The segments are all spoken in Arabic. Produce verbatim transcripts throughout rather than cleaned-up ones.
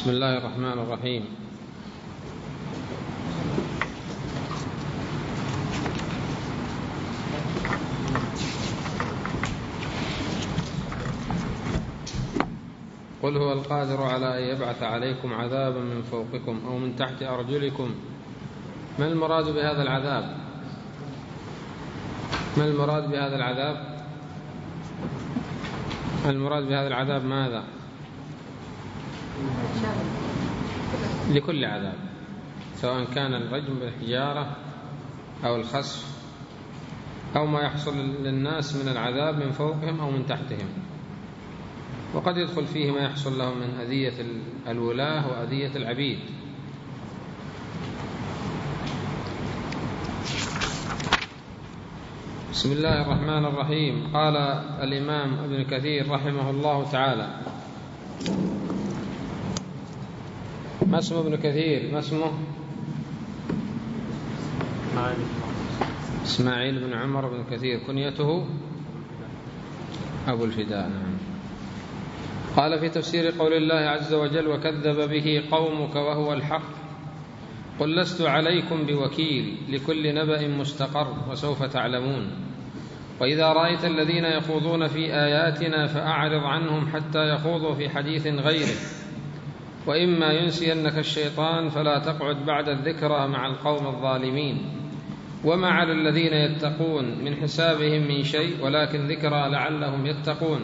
بسم الله الرحمن الرحيم. قل هو القادر على أن يبعث عليكم عذابا من فوقكم أو من تحت أرجلكم. ما المراد بهذا العذاب؟ ما المراد بهذا العذاب؟ المراد بهذا العذاب ماذا؟ لكل عذاب، سواء كان الرجم بالحجارة أو الخسف أو ما يحصل للناس من العذاب من فوقهم أو من تحتهم، وقد يدخل فيه ما يحصل لهم من أذية الولاة وأذية العبيد. بسم الله الرحمن الرحيم. قال الإمام ابن كثير رحمه الله تعالى: ما اسم ابن كثير؟ ما اسمه؟ إسماعيل بن عمر بن كثير، كنيته أبو الفداء. نعم. قال في تفسير قول الله عز وجل: وكذب به قومك وهو الحق قل لست عليكم بوكيل لكل نبأ مستقر وسوف تعلمون. وإذا رأيت الذين يخوضون في آياتنا فأعرض عنهم حتى يخوضوا في حديث غيره، وإما ينسينك الشيطان فلا تقعد بعد الذكرى مع القوم الظالمين. وما على الذين يتقون من حسابهم من شيء ولكن ذكرى لعلهم يتقون.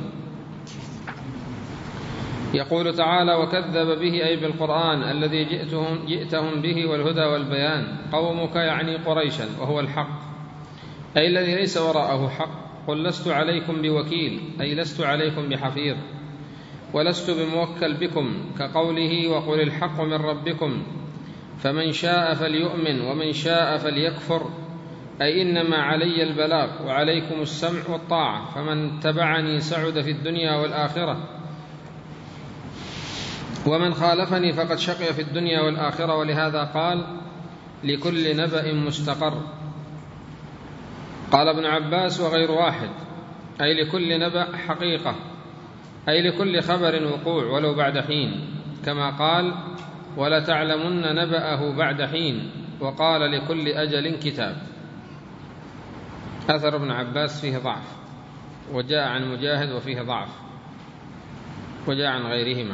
يقول تعالى: وكذب به أي بالقرآن الذي جئتهم, جئتهم به والهدى والبيان قومك، يعني قريشا، وهو الحق أي الذي ليس وراءه حق. قل لست عليكم بوكيل أي لست عليكم بحفيظ، ولست بموكل بكم، كقوله: وقل الحق من ربكم فمن شاء فليؤمن ومن شاء فليكفر، أي إنما علي البلاغ وعليكم السمع والطاعة، فمن تبعني سعد في الدنيا والآخرة، ومن خالفني فقد شقي في الدنيا والآخرة. ولهذا قال: لكل نبأ مستقر. قال ابن عباس: وغير واحد، أي لكل نبأ حقيقة، أي لكل خبر وقوع ولو بعد حين، كما قال: ولتعلمن نبأه بعد حين، وقال: لكل أجل كتاب. أثر ابن عباس فيه ضعف، وجاء عن مجاهد وفيه ضعف، وجاء عن غيرهما.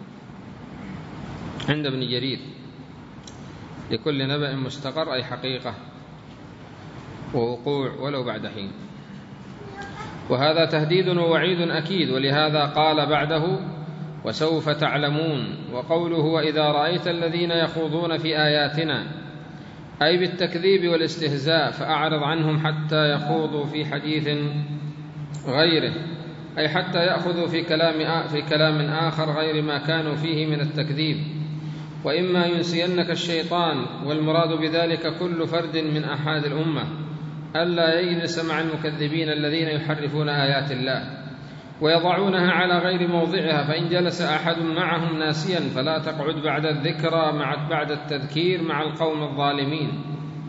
عند ابن جرير: لكل نبأ مستقر أي حقيقة ووقوع ولو بعد حين. وهذا تهديد ووعيد أكيد، ولهذا قال بعده: وسوف تعلمون. وقوله: وإذا رأيت الذين يخوضون في آياتنا، أي بالتكذيب والاستهزاء فأعرض عنهم حتى يخوضوا في حديث غيره، أي حتى يأخذوا في كلام, في كلام آخر غير ما كانوا فيه من التكذيب. وإما ينسينك الشيطان، والمراد بذلك كل فرد من أحد الأمة، ألا يجلس مع المكذبين الذين يحرفون آيات الله ويضعونها على غير موضعها، فإن جلس أحد معهم ناسيا فلا تقعد بعد الذكرى مع بعد التذكير مع القوم الظالمين.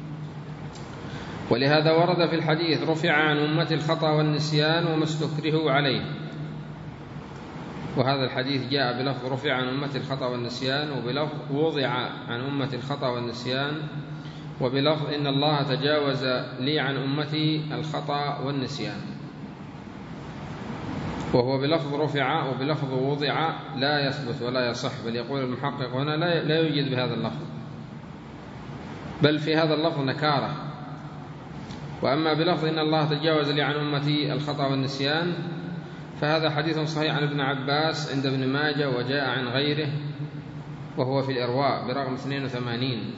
ولهذا ورد في الحديث: رفع عن أمة الخطأ والنسيان وما استكرهوا عليه. وهذا الحديث جاء بلفظ رفع عن أمة الخطأ والنسيان، وبلفظ وضع عن أمة الخطأ والنسيان، وبلفظ إن الله تجاوز لي عن أمتي الخطأ والنسيان. وهو بلفظ رفع وبلفظ وضع لا يثبت ولا يصح، بل يقول المحقق هنا لا يوجد بهذا اللفظ، بل في هذا اللفظ نكارة. وأما بلفظ إن الله تجاوز لي عن أمتي الخطأ والنسيان فهذا حديث صحيح عن ابن عباس عند ابن ماجه، وجاء عن غيره، وهو في الإرواء برقم اثنين وثمانين.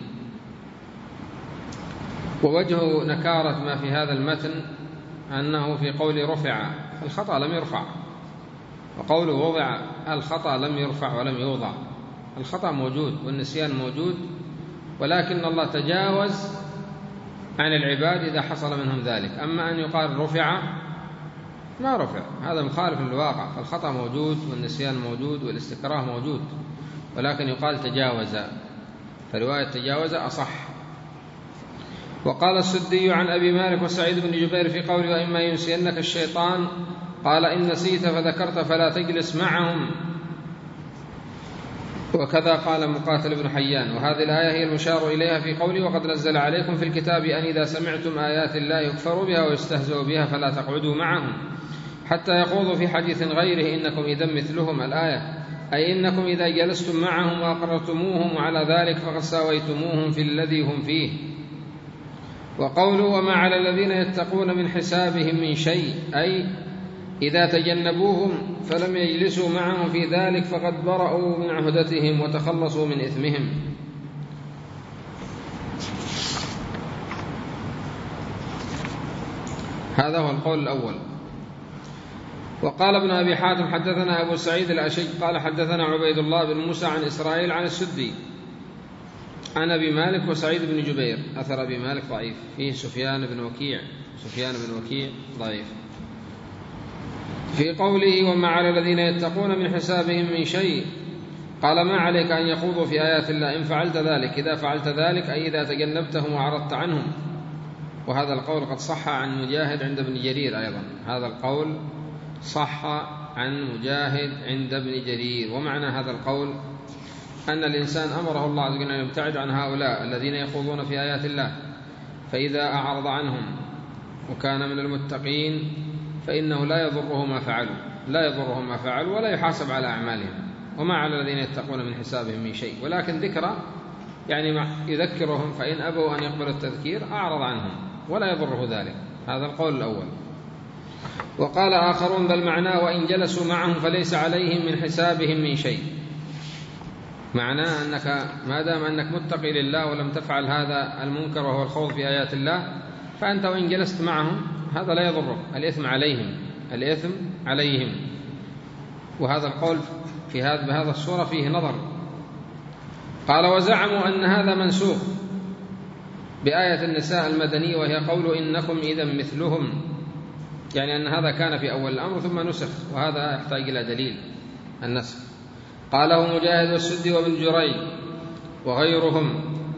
ووجه نكارة ما في هذا المتن أنه في قول رفع الخطأ لم يرفع، وقول وضع الخطأ لم يرفع ولم يوضع. الخطأ موجود والنسيان موجود، ولكن الله تجاوز عن العباد إذا حصل منهم ذلك. أما أن يقال رفع ما رفع، هذا مخالف للواقع. فالخطأ موجود والنسيان موجود والاستكراه موجود، ولكن يقال تجاوز، فرواية تجاوز أصح. وقال السدي عن أبي مالك وسعيد بن جبير في قوله: وإما ينسينك الشيطان، قال: إن نسيت فذكرت فلا تجلس معهم، وكذا قال مقاتل بن حيان. وهذه الآية هي المشار إليها في قوله وقد نزل عليكم في الكتاب أن إذا سمعتم آيات الله يكفر بها ويستهزأ بها فلا تقعدوا معهم حتى يخوضوا في حديث غيره إنكم إذا مثلهم. الآية أي إنكم إذا جلستم معهم وأقررتموهم وعلى ذلك فقد ساويتموهم في الذي هم فيه. وقوله وما على الذين يتقون من حسابهم من شيء أي إذا تجنبوهم فلم يجلسوا معهم في ذلك فقد برأوا من عهدتهم وتخلصوا من إثمهم. هذا هو القول الأول. وقال ابن أبي حاتم حدثنا أبو سعيد الأشج قال حدثنا عبيد الله بن موسى عن إسرائيل عن السدي عن أبي مالك وسعيد بن جبير. أثر أبي مالك ضعيف، فيه سفيان بن وكيع سفيان بن وكيع ضعيف. في قوله وما على الذين يتقون من حسابهم من شيء قال ما عليك أن يخوضوا في آيات الله إن فعلت ذلك، إذا فعلت ذلك أي إذا تجنبتهم وعرضت عنهم. وهذا القول قد صح عن مجاهد عند ابن جرير أيضا، هذا القول صح عن مجاهد عند ابن جرير. ومعنى هذا القول أن الإنسان أمره الله عز وجل أن يبتعد عن هؤلاء الذين يخوضون في آيات الله، فإذا أعرض عنهم وكان من المتقين فإنه لا يضره ما فعلوا لا يضره ما فعلوا ولا يحاسب على أعمالهم. وما على الذين يتقون من حسابهم من شيء، ولكن ذكرى يعني يذكرهم فإن أبوا أن يقبلوا التذكير أعرض عنهم ولا يضره ذلك. هذا القول الأول. وقال آخرون بل معناه وإن جلسوا معهم فليس عليهم من حسابهم من شيء، معناه أنك ما دام أنك متقي لله ولم تفعل هذا المنكر وهو الخوض في آيات الله فأنت وإن جلست معهم هذا لا يضرك، الإثم عليهم الإثم عليهم. وهذا القول في هذا بهذا الصورة فيه نظر. قال وزعموا أن هذا منسوخ بآية النساء المدنية وهي قول إنكم إذا مثلهم، يعني أن هذا كان في أول الأمر ثم نسخ، وهذا يحتاج إلى دليل النسخ. قاله مجاهد والسدي وابن جريج وغيرهم.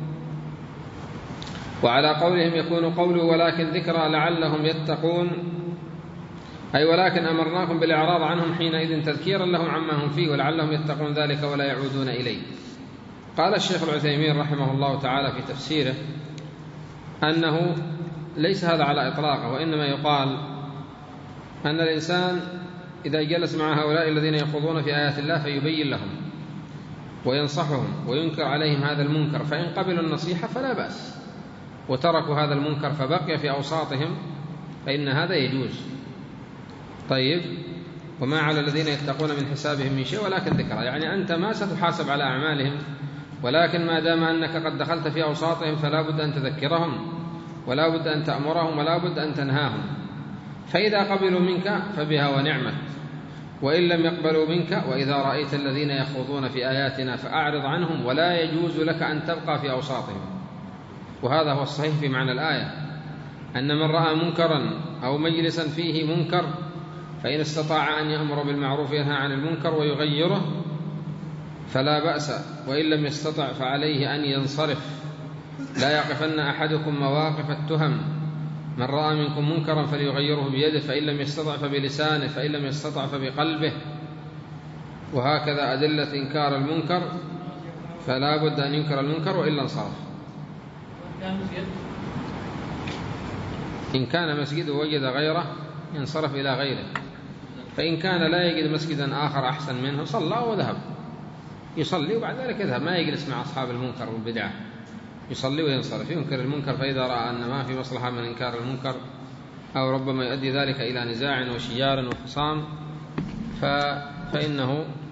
وعلى قولهم يكون قوله ولكن ذكرى لعلهم يتقون، أي ولكن أمرناكم بالإعراض عنهم حينئذ تذكيرا لهم عما هم فيه ولعلهم يتقون ذلك ولا يعودون إليه. قال الشيخ العثيمين رحمه الله تعالى في تفسيره أنه ليس هذا على إطلاقه، وإنما يقال أن الإنسان إذا جلس مع هؤلاء الذين يخوضون في آيات الله فيبين لهم وينصحهم وينكر عليهم هذا المنكر، فإن قبلوا النصيحة فلا بأس وتركوا هذا المنكر فبقي في أوساطهم فإن هذا يجوز. طيب وما على الذين يتقون من حسابهم من شيء ولكن ذكرى، يعني أنت ما ستحاسب على أعمالهم، ولكن ما دام أنك قد دخلت في أوساطهم فلا بد أن تذكرهم ولا بد أن تأمرهم ولا بد أن تنهاهم، فإذا قبلوا منك فبها ونعمت، وإن لم يقبلوا منك وإذا رأيت الذين يخوضون في آياتنا فأعرض عنهم ولا يجوز لك أن تبقى في أوساطهم. وهذا هو الصحيح في معنى الآية، أن من رأى منكرا أو مجلسا فيه منكر فإن استطاع أن يأمر بالمعروف وينهى عن المنكر ويغيره فلا بأس، وإن لم يستطع فعليه أن ينصرف. لا يقفن أحدكم مواقف التهم، من رأى منكم منكرا فليغيره بيده فإن لم يستطع فبلسانه فإن لم يستطع فبقلبه. وهكذا أدلة إنكار المنكر، فلا بد أن ينكر المنكر وإلا انصرف. إن كان مسجد ووجد غيره ينصرف إلى غيره، فإن كان لا يجد مسجدا آخر أحسن منه صلى وذهب يصلي وبعد ذلك يذهب، ما يجلس مع أصحاب المنكر والبدعة، يصلي وينصرف ينكر المنكر. فإذا رأى أن ما في مصلحة من إنكار المنكر أو ربما يؤدي ذلك إلى نزاع وشجار وخصام فإنه